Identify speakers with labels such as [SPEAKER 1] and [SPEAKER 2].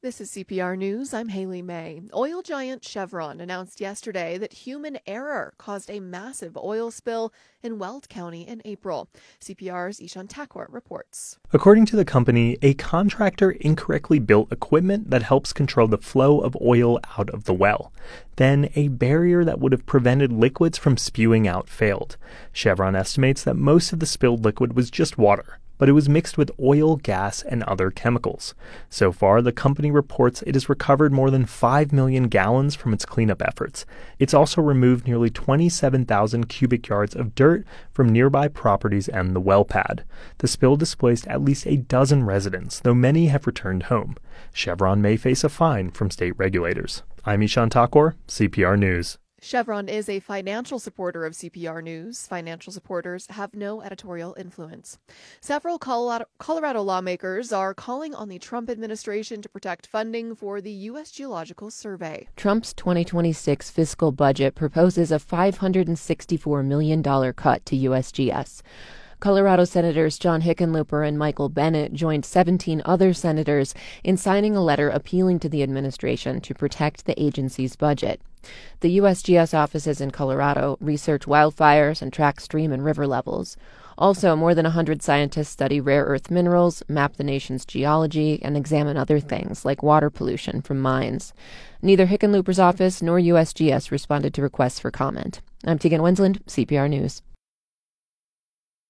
[SPEAKER 1] This is CPR News. I'm Haley May. Oil giant Chevron announced yesterday that human error caused a massive oil spill in Weld County in April. CPR's Ishan Thakur reports.
[SPEAKER 2] According to the company, a contractor incorrectly built equipment that helps control the flow of oil out of the well. Then, a barrier that would have prevented liquids from spewing out failed. Chevron estimates that most of the spilled liquid was just water, but it was mixed with oil, gas, and other chemicals. So far, the company reports it has recovered more than 5 million gallons from its cleanup efforts. It's also removed nearly 27,000 cubic yards of dirt from nearby properties and the well pad. The spill displaced at least a dozen residents, though many have returned home. Chevron may face a fine from state regulators. I'm Ishan Thakur, CPR News.
[SPEAKER 1] Chevron is a financial supporter of CPR News. Financial supporters have no editorial influence. Several Colorado lawmakers are calling on the Trump administration to protect funding for the U.S. Geological Survey.
[SPEAKER 3] Trump's 2026 fiscal budget proposes a $564 million cut to USGS. Colorado Senators John Hickenlooper and Michael Bennet joined 17 other senators in signing a letter appealing to the administration to protect the agency's budget. The USGS offices in Colorado research wildfires and track stream and river levels. Also, more than 100 scientists study rare earth minerals, map the nation's geology, and examine other things like water pollution from mines. Neither Hickenlooper's office nor USGS responded to requests for comment. I'm Tegan Winsland, CPR News.